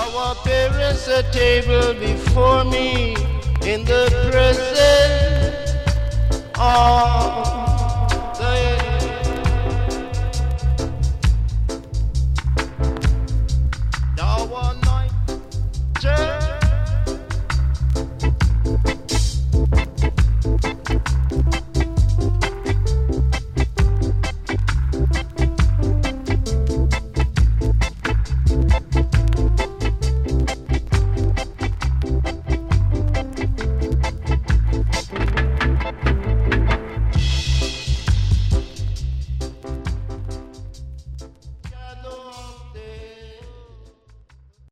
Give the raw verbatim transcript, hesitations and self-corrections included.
Our parents a table before me in the presence of